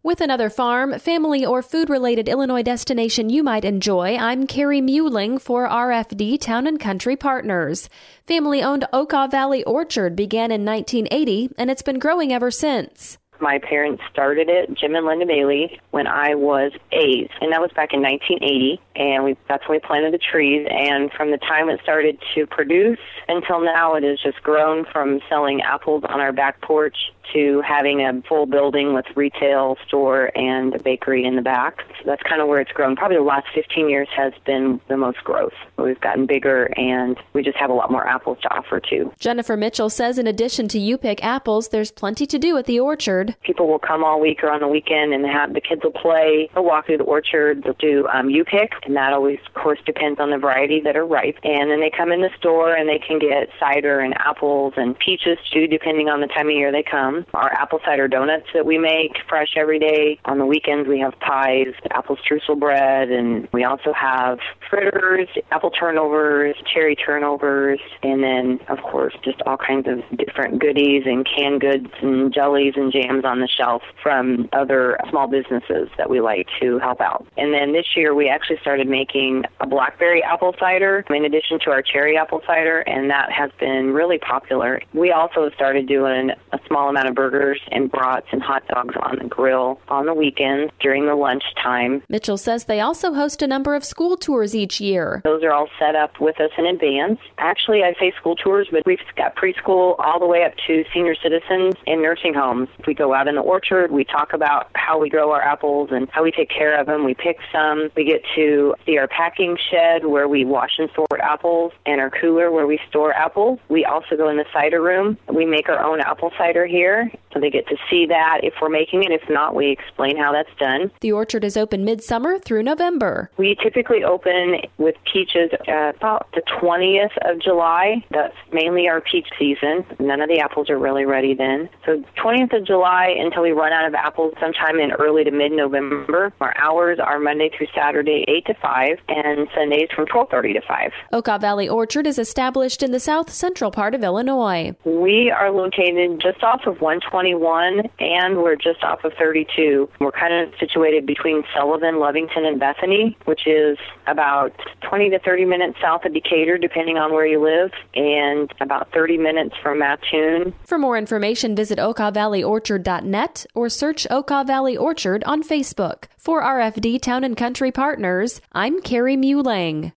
With another farm, family, or food-related Illinois destination you might enjoy, I'm Carrie Muehling for RFD Town and Country Partners. Family-owned Okaw Valley Orchard began in 1980, and it's been growing ever since. My parents started it, Jim and Linda Bailey, when I was 8, and that was back in 1980, and that's when we planted the trees, and from the time it started to produce until now, it has just grown from selling apples on our back porch to having a full building with retail store and a bakery in the back. So that's kind of where it's grown. Probably the last 15 years has been the most growth. We've gotten bigger, and we just have a lot more apples to offer, too. Jennifer Mitchell says in addition to you-pick apples, there's plenty to do at the orchard. People will come all week or on the weekend, and the kids will play. They'll walk through the orchard. They'll do you-pick, and that always, of course, depends on the variety that are ripe. And then they come in the store, and they can get cider and apples and peaches, too, depending on the time of year they come. Our apple cider donuts that we make fresh every day. On the weekends, we have pies, apple streusel bread, and we also have fritters, apple turnovers, cherry turnovers, and then, of course, just all kinds of different goodies and canned goods and jellies and jams on the shelf from other small businesses that we like to help out. And then this year, we actually started making a blackberry apple cider in addition to our cherry apple cider, and that has been really popular. We also started doing a small amount of burgers and brats and hot dogs on the grill on the weekends during the lunchtime. Mitchell says they also host a number of school tours each year. Those are all set up with us in advance. Actually, I say school tours, but we've got preschool all the way up to senior citizens in nursing homes. We go out in the orchard, we talk about how we grow our apples and how we take care of them. We pick some. We get to see our packing shed where we wash and sort apples and our cooler where we store apples. We also go in the cider room. We make our own apple cider here. So they get to see that if we're making it. If not, we explain how that's done. The orchard is open midsummer through November. We typically open with peaches about the 20th of July. That's mainly our peach season. None of the apples are really ready then. So 20th of July until we run out of apples sometime in early to mid-November. Our hours are Monday through Saturday, 8 to 5, and Sundays from 12:30 to 5. Okaw Valley Orchard is established in the south central part of Illinois. We are located just off of 121, and we're just off of 32. We're kind of situated between Sullivan, Lovington, and Bethany, which is about 20 to 30 minutes south of Decatur, depending on where you live, and about 30 minutes from Mattoon. For more information, visit OkawValleyOrchard.net or search Okaw Valley Orchard on Facebook. For RFD Town and Country Partners, I'm Carrie Muehling.